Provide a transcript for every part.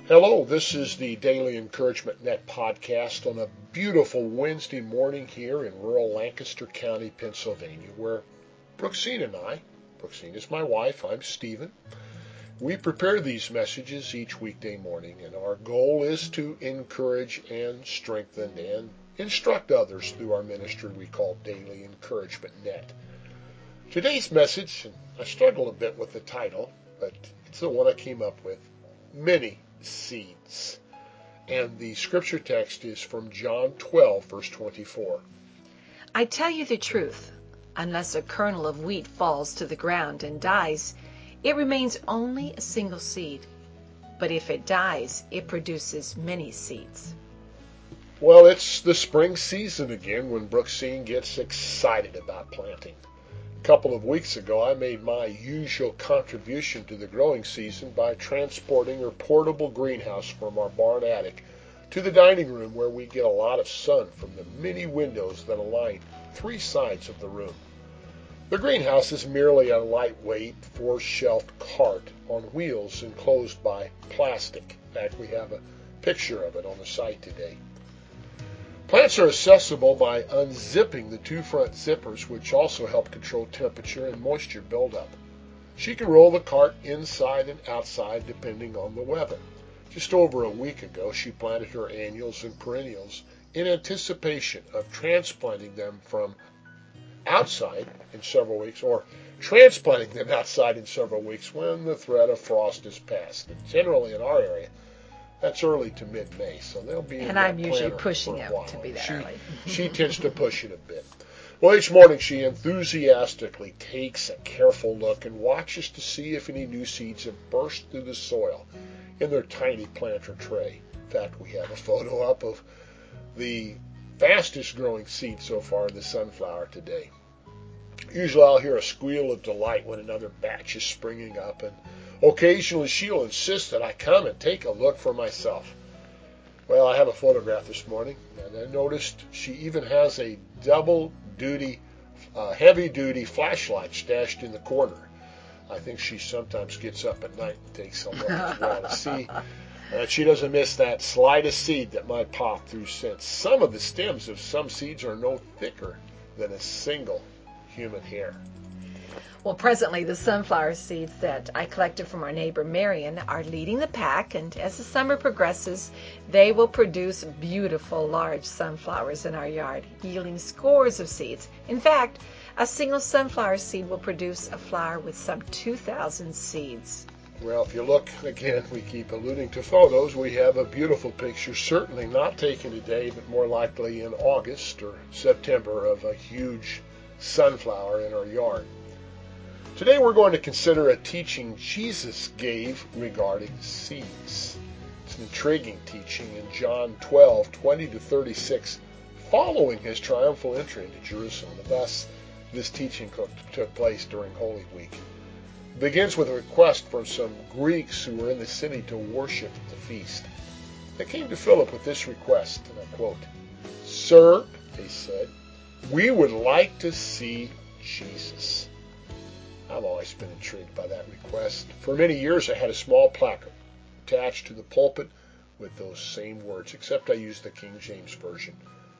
Hello, this is the Daily Encouragement Net podcast on a beautiful Wednesday morning here in rural Lancaster County, Pennsylvania, where Brooksine and I, Brooksine is my wife, I'm Stephen, we prepare these messages each weekday morning, and our goal is to encourage and strengthen and instruct others through our ministry we call Daily Encouragement Net. Today's message, and I struggle a bit with the title, but it's the one I came up with, Many Seeds. And the scripture text is from John 12, verse 24. I tell you the truth, unless a kernel of wheat falls to the ground and dies, it remains only a single seed. But if it dies, it produces many seeds. Well, it's the spring season again when Brooksine gets excited about planting. A couple of weeks ago, I made my usual contribution to the growing season by transporting her portable greenhouse from our barn attic to the dining room where we get a lot of sun from the many windows that align three sides of the room. The greenhouse is merely a lightweight, four-shelved cart on wheels enclosed by plastic. In fact, we have a picture of it on the site today. Plants are accessible by unzipping the two front zippers, which also help control temperature and moisture buildup. She can roll the cart inside and outside depending on the weather. Just over a week ago, she planted her annuals and perennials in anticipation of transplanting them from outside in several weeks, or transplanting them outside in several weeks when the threat of frost is past. And generally in our area, that's early to mid-May, so they'll be in And that I'm usually planter pushing for a it while. to be that early. She tends to push it a bit. Well, each morning she enthusiastically takes a careful look and watches to see if any new seeds have burst through the soil in their tiny planter tray. In fact, we have a photo up of the fastest growing seed so far, the sunflower today. Usually I'll hear a squeal of delight when another batch is springing up, and occasionally she'll insist that I come and take a look for myself. Well, I have a photograph this morning, and I noticed she even has a double-duty, heavy-duty flashlight stashed in the corner. I think she sometimes gets up at night and takes a look as well to see that she doesn't miss that slightest seed that might pop through scent. Some of the stems of some seeds are no thicker than a single human hair. Well, presently the sunflower seeds that I collected from our neighbor Marion are leading the pack, and as the summer progresses, they will produce beautiful large sunflowers in our yard, yielding scores of seeds. In fact, a single sunflower seed will produce a flower with some 2,000 seeds. Well, if you look, again, we keep alluding to photos, we have a beautiful picture, certainly not taken today, but more likely in August or September, of a huge sunflower in our yard. Today we're going to consider a teaching Jesus gave regarding seeds. It's an intriguing teaching in John 12, 20 to 36, following his triumphal entry into Jerusalem. And thus, this teaching took place during Holy Week. It begins with a request from some Greeks who were in the city to worship at the feast. They came to Philip with this request, and I quote, "Sir," they said, "we would like to see Jesus." I've always been intrigued by that request. For many years I had a small placard attached to the pulpit with those same words, except I used the King James Version.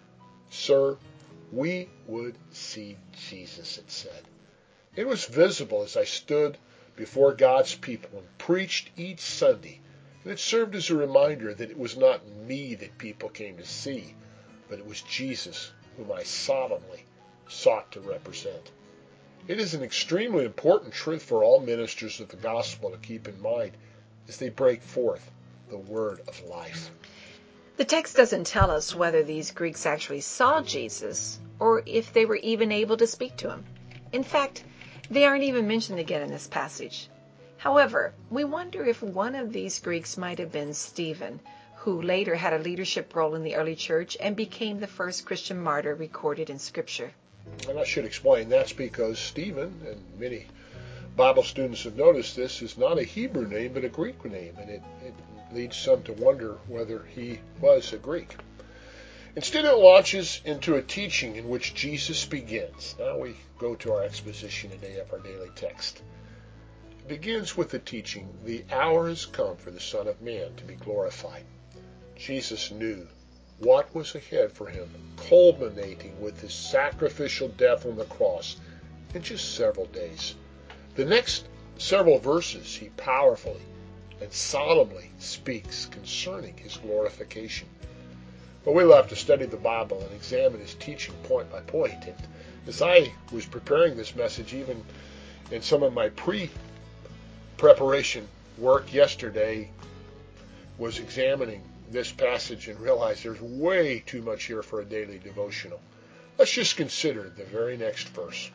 "Sir, we would see Jesus," it said. It was visible as I stood before God's people and preached each Sunday, and it served as a reminder that it was not me that people came to see, but it was Jesus whom I solemnly sought to represent. It is an extremely important truth for all ministers of the gospel to keep in mind as they break forth the word of life. The text doesn't tell us whether these Greeks actually saw Jesus or if they were even able to speak to him. In fact, they aren't even mentioned again in this passage. However, we wonder if one of these Greeks might have been Stephen, who later had a leadership role in the early church and became the first Christian martyr recorded in Scripture. And I should explain that's because Stephen, and many Bible students have noticed this, is not a Hebrew name but a Greek name, and it leads some to wonder whether he was a Greek. Instead, it launches into a teaching in which Jesus begins. Now we go to our exposition today of our daily text. begins with the teaching, "The hour has come for the Son of Man to be glorified." Jesus knew what was ahead for him, culminating with his sacrificial death on the cross in just several days. The next several verses he powerfully and solemnly speaks concerning his glorification. But we'll have to study the Bible and examine his teaching point by point. And as I was preparing this message, even in some of my pre-preparation work yesterday, was examining this passage and realized there's way too much here for a daily devotional. Let's just consider the very next verse.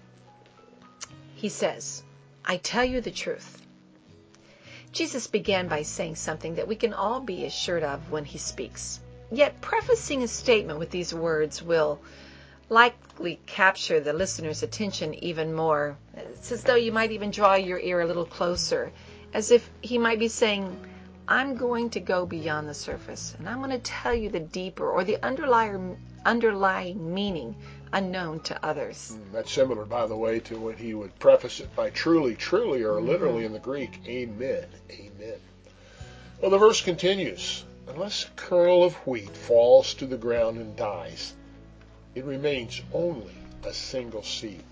He says, "I tell you the truth." Jesus began by saying something that we can all be assured of when he speaks. Yet prefacing his statement with these words will likely capture the listener's attention even more. It's as though you might even draw your ear a little closer, as if he might be saying, "I'm going to go beyond the surface, and I'm going to tell you the deeper or the underlying meaning unknown to others." That's similar, by the way, to when he would preface it by "truly, truly," or literally in the Greek, "Amen, amen." Well, the verse continues, "Unless a kernel of wheat falls to the ground and dies, it remains only a single seed."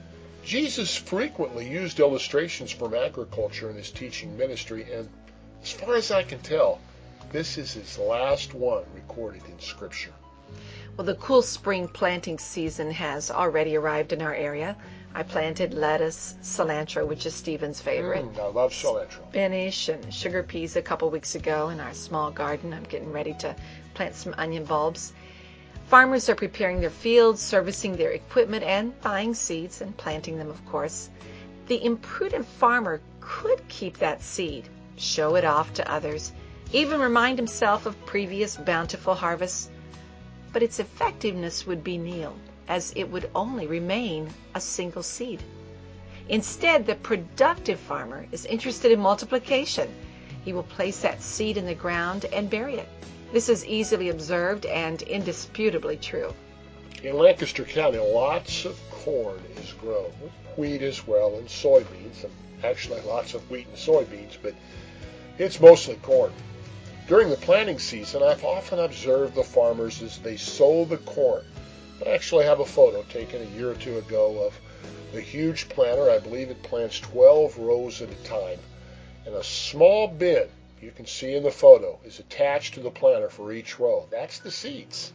Jesus frequently used illustrations from agriculture in his teaching ministry, and as far as I can tell, this is his last one recorded in Scripture. Well, the cool spring planting season has already arrived in our area. I planted lettuce, cilantro, which is Stephen's favorite. I love cilantro. Spinach and sugar peas a couple weeks ago in our small garden. I'm getting ready to plant some onion bulbs. Farmers are preparing their fields, servicing their equipment, and buying seeds and planting them, of course. The imprudent farmer could keep that seed, show it off to others, even remind himself of previous bountiful harvests, but its effectiveness would be nil, as it would only remain a single seed. Instead, the productive farmer is interested in multiplication. He will place that seed in the ground and bury it. This is easily observed and indisputably true. In Lancaster County, lots of corn is grown, wheat as well, and soybeans, and actually lots of wheat and soybeans, but it's mostly corn. During the planting season, I've often observed the farmers as they sow the corn. I actually have a photo taken a year or two ago of the huge planter. I believe it plants 12 rows at a time, and a small bin you can see in the photo is attached to the planter for each row. That's the seeds.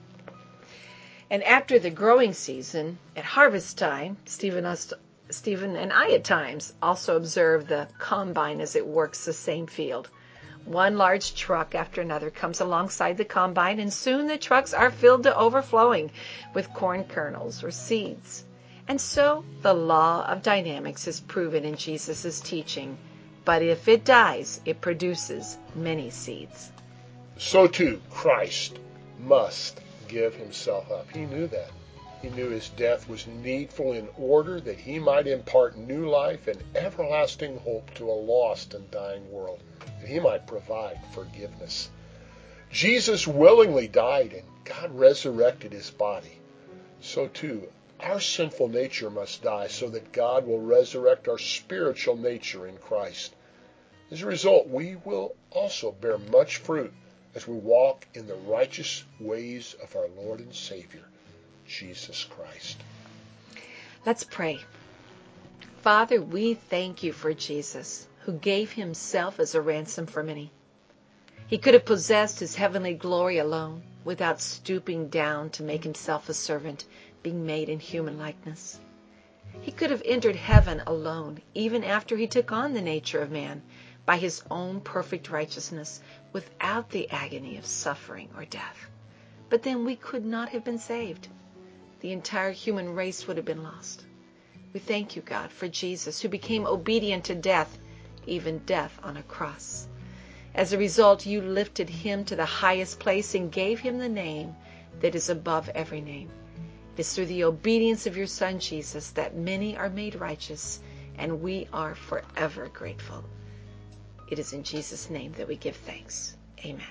And after the growing season, at harvest time, Stephen and I at times also observe the combine as it works the same field. One large truck after another comes alongside the combine, and soon the trucks are filled to overflowing with corn kernels or seeds. And so the law of dynamics is proven in Jesus' teaching. But if it dies, it produces many seeds. So too, Christ must give himself up. He knew that. He knew his death was needful in order that he might impart new life and everlasting hope to a lost and dying world, that he might provide forgiveness. Jesus willingly died, and God resurrected his body. So too, our sinful nature must die so that God will resurrect our spiritual nature in Christ. As a result, we will also bear much fruit as we walk in the righteous ways of our Lord and Savior, Jesus Christ. Let's pray. Father, we thank you for Jesus, who gave himself as a ransom for many. He could have possessed his heavenly glory alone, without stooping down to make himself a servant, being made in human likeness. He could have entered heaven alone, even after he took on the nature of man, by his own perfect righteousness, without the agony of suffering or death. But then we could not have been saved. The entire human race would have been lost. We thank you, God, for Jesus, who became obedient to death, even death on a cross. As a result, you lifted him to the highest place and gave him the name that is above every name. It is through the obedience of your Son, Jesus, that many are made righteous, and we are forever grateful. It is in Jesus' name that we give thanks. Amen.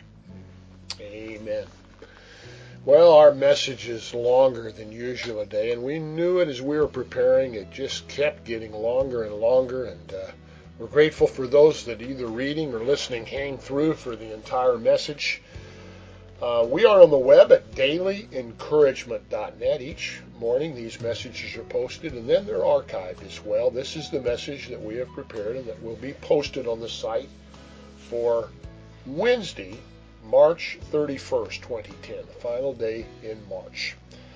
Amen. Well, our message is longer than usual today, and we knew it as we were preparing. It just kept getting longer and longer, and We're grateful for those that either reading or listening hang through for the entire message. We are on the web at dailyencouragement.net. Each morning these messages are posted and then they're archived as well. This is the message that we have prepared and that will be posted on the site for Wednesday, March 31st, 2010, the final day in March.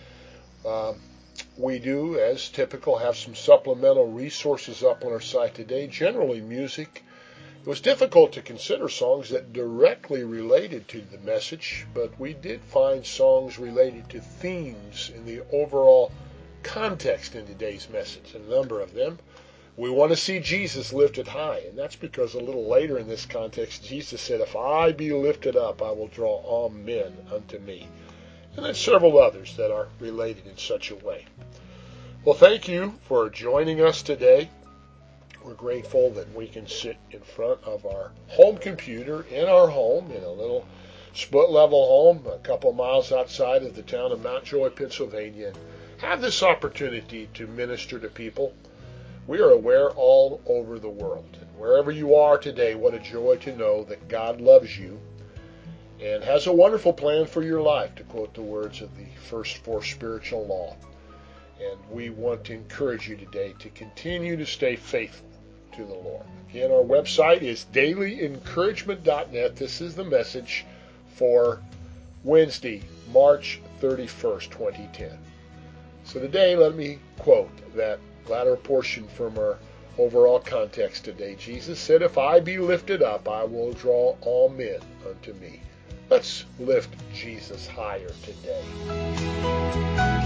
We do, as typical, have some supplemental resources up on our site today, generally music. It was difficult to consider songs that directly related to the message, but we did find songs related to themes in the overall context in today's message, a number of them. We want to see Jesus lifted high, and that's because a little later in this context, Jesus said, "If I be lifted up, I will draw all men unto me." And then several others that are related in such a way. Well, thank you for joining us today. We're grateful that we can sit in front of our home computer in our home, in a little split-level home a couple miles outside of the town of Mount Joy, Pennsylvania, and have this opportunity to minister to people. We are aware all over the world. And wherever you are today, what a joy to know that God loves you and has a wonderful plan for your life, to quote the words of the first four spiritual law. And we want to encourage you today to continue to stay faithful to the Lord. Again, our website is dailyencouragement.net. This is the message for Wednesday, March 31st, 2010. So today, let me quote that latter portion from our overall context today. Jesus said, "If I be lifted up, I will draw all men unto me." Let's lift Jesus higher today.